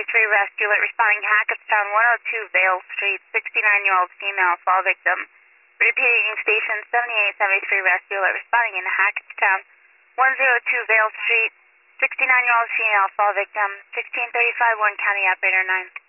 Rescue Alert responding Hackettstown, 102 Vale Street, 69-year-old female, fall victim. Repeating station 7873 Rescue Alert responding in Hackettstown, 102 Vale Street, 69-year-old female, fall victim, 1635 Warren County Operator 9.